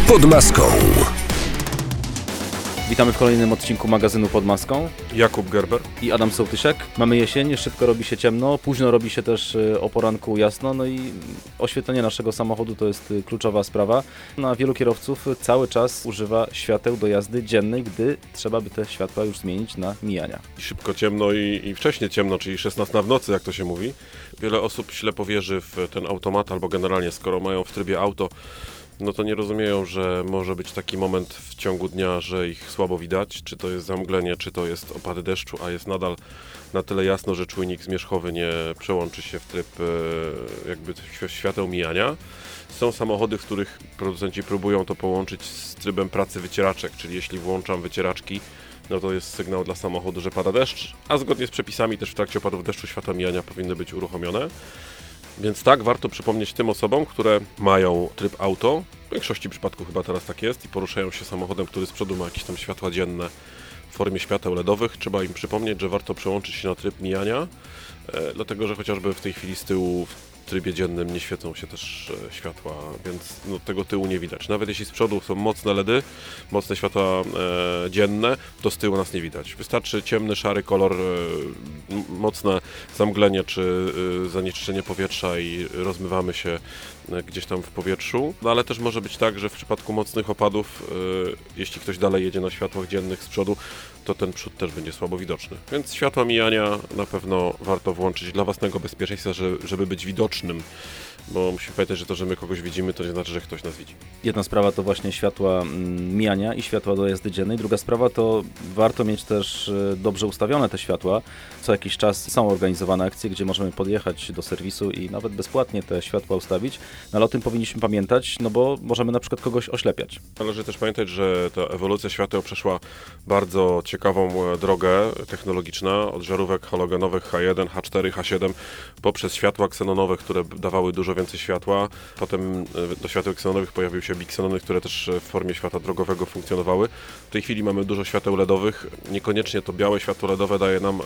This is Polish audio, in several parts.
Pod maską. Witamy w kolejnym odcinku magazynu Pod maską. Jakub Gerber I Adam Sołtyszek. Mamy jesień, szybko robi się ciemno, późno robi się też o poranku jasno, no i oświetlenie naszego samochodu to jest kluczowa sprawa. No, a wielu kierowców cały czas używa świateł do jazdy dziennej, gdy trzeba by te światła już zmienić na mijania. Szybko ciemno i wcześnie ciemno, czyli 16 w nocy, jak to się mówi. Wiele osób ślepo wierzy w ten automat, albo generalnie skoro mają w trybie auto, no to nie rozumieją, że może być taki moment w ciągu dnia, że ich słabo widać, czy to jest zamglenie, czy to jest opady deszczu, a jest nadal na tyle jasno, że czujnik zmierzchowy nie przełączy się w tryb jakby świateł mijania. Są samochody, w których producenci próbują to połączyć z trybem pracy wycieraczek, czyli jeśli włączam wycieraczki, no to jest sygnał dla samochodu, że pada deszcz, a zgodnie z przepisami też w trakcie opadów deszczu światła mijania powinny być uruchomione. Więc tak, warto przypomnieć tym osobom, które mają tryb auto, w większości przypadków chyba teraz tak jest, i poruszają się samochodem, który z przodu ma jakieś tam światła dzienne w formie świateł LEDowych. Trzeba im przypomnieć, że warto przełączyć się na tryb mijania, dlatego że chociażby w tej chwili z tyłu w trybie dziennym nie świecą się też światła, więc no, tego tyłu nie widać. Nawet jeśli z przodu są mocne LEDy, mocne światła dzienne, to z tyłu nas nie widać. Wystarczy ciemny, szary kolor, mocne zamglenie czy zanieczyszczenie powietrza i rozmywamy się gdzieś tam w powietrzu. No ale też może być tak, że w przypadku mocnych opadów, jeśli ktoś dalej jedzie na światłach dziennych z przodu, to ten przód też będzie słabo widoczny. Więc światła mijania na pewno warto włączyć dla własnego bezpieczeństwa, żeby być widocznym, bo musimy pamiętać, że to, że my kogoś widzimy, to nie znaczy, że ktoś nas widzi. Jedna sprawa to właśnie światła mijania i światła do jazdy dziennej. Druga sprawa to warto mieć też dobrze ustawione te światła. Co jakiś czas są organizowane akcje, gdzie możemy podjechać do serwisu i nawet bezpłatnie te światła ustawić. No ale o tym powinniśmy pamiętać, no bo możemy na przykład kogoś oślepiać. Należy też pamiętać, że ta ewolucja świateł przeszła bardzo ciekawą drogę technologiczną, od żarówek halogenowych H1, H4, H7 poprzez światła ksenonowe, które dawały dużo więcej światła. Potem do świateł ksenonowych pojawiły się biksenony, które też w formie światła drogowego funkcjonowały. W tej chwili mamy dużo świateł LEDowych. Niekoniecznie to białe światło LEDowe daje nam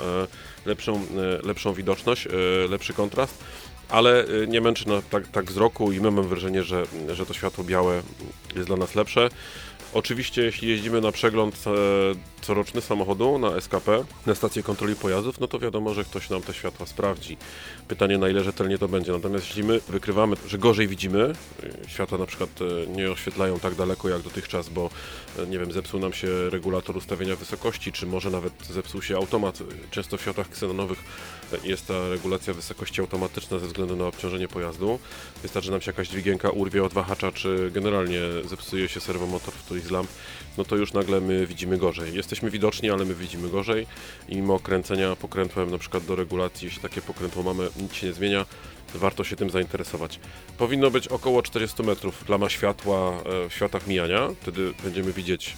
lepszą widoczność, lepszy kontrast, ale nie męczy tak wzroku i my mamy wrażenie, że to światło białe jest dla nas lepsze. Oczywiście jeśli jeździmy na przegląd coroczny samochodu, na SKP, na stację kontroli pojazdów, no to wiadomo, że ktoś nam te światła sprawdzi. Pytanie, na ile rzetelnie to będzie. Natomiast jeśli my wykrywamy, że gorzej widzimy, światła na przykład nie oświetlają tak daleko jak dotychczas, bo nie wiem, zepsuł nam się regulator ustawienia wysokości, czy może nawet zepsuł się automat. Często w światłach ksenonowych jest ta regulacja wysokości automatyczna ze względu na obciążenie pojazdu. Wystarczy, że nam się jakaś dźwigienka urwie od wahacza, czy generalnie zepsuje się serwomotor w którejś z lamp, no to już nagle my widzimy gorzej. Jesteśmy widoczni, ale my widzimy gorzej i mimo kręcenia pokrętłem na przykład do regulacji, jeśli takie pokrętło mamy, nic się nie zmienia, warto się tym zainteresować. Powinno być około 400 metrów plama światła w światłach mijania, wtedy będziemy widzieć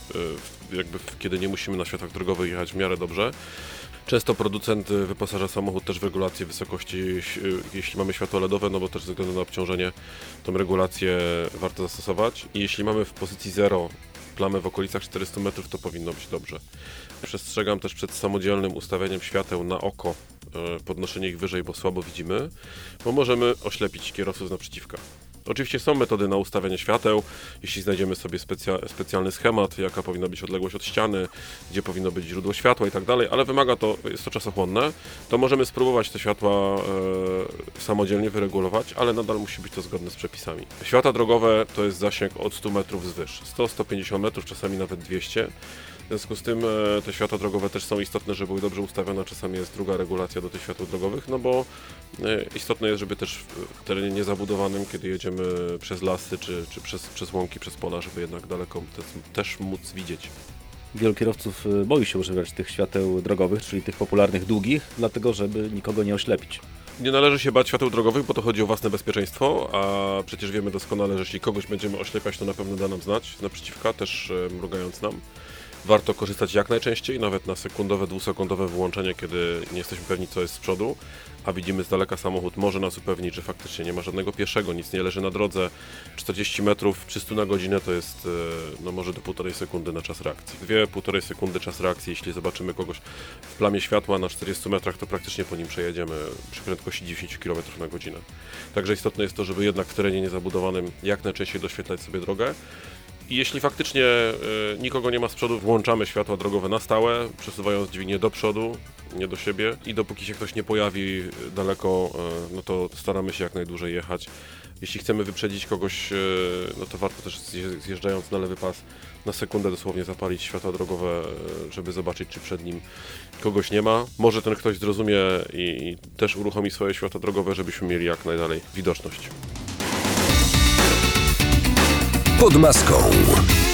kiedy nie musimy na światłach drogowych jechać w miarę dobrze. Często producent wyposaża samochód też w regulację wysokości, jeśli mamy światło LEDowe, no bo też ze względu na obciążenie tą regulację warto zastosować. I jeśli mamy w pozycji 0 plamę w okolicach 400 metrów, to powinno być dobrze. Przestrzegam też przed samodzielnym ustawieniem świateł na oko, podnoszenie ich wyżej, bo słabo widzimy, bo możemy oślepić kierowców z naprzeciwka. Oczywiście są metody na ustawianie świateł, jeśli znajdziemy sobie specjalny schemat, jaka powinna być odległość od ściany, gdzie powinno być źródło światła i tak dalej, ale jest to czasochłonne, to możemy spróbować te światła samodzielnie wyregulować, ale nadal musi być to zgodne z przepisami. Światła drogowe to jest zasięg od 100 metrów wzwyż, 100-150 metrów, czasami nawet 200. W związku z tym te światła drogowe też są istotne, żeby były dobrze ustawione, czasami jest druga regulacja do tych światł drogowych, no bo istotne jest, żeby też w terenie niezabudowanym, kiedy jedziemy przez lasy, czy przez łąki, przez pola, żeby jednak daleko też móc widzieć. Wielu kierowców boi się używać tych świateł drogowych, czyli tych popularnych długich, dlatego żeby nikogo nie oślepić. Nie należy się bać świateł drogowych, bo to chodzi o własne bezpieczeństwo, a przecież wiemy doskonale, że jeśli kogoś będziemy oślepiać, to na pewno da nam znać z naprzeciwka, też mrugając nam. Warto korzystać jak najczęściej, nawet na sekundowe, dwusekundowe wyłączenie, kiedy nie jesteśmy pewni, co jest z przodu, a widzimy z daleka samochód, może nas upewnić, że faktycznie nie ma żadnego pieszego, nic nie leży na drodze. 40 metrów przy 100 na godzinę to jest może do 1,5 sekundy na czas reakcji. 2,5 sekundy czas reakcji, jeśli zobaczymy kogoś w plamie światła na 40 metrach, to praktycznie po nim przejedziemy przy prędkości 10 km na godzinę. Także istotne jest to, żeby jednak w terenie niezabudowanym jak najczęściej doświetlać sobie drogę. I jeśli faktycznie nikogo nie ma z przodu, włączamy światła drogowe na stałe, przesuwając dźwignię do przodu, nie do siebie i dopóki się ktoś nie pojawi daleko, no to staramy się jak najdłużej jechać. Jeśli chcemy wyprzedzić kogoś, no to warto też zjeżdżając na lewy pas na sekundę dosłownie zapalić światła drogowe, żeby zobaczyć, czy przed nim kogoś nie ma. Może ten ktoś zrozumie i też uruchomi swoje światła drogowe, żebyśmy mieli jak najdalej widoczność. Pod maską.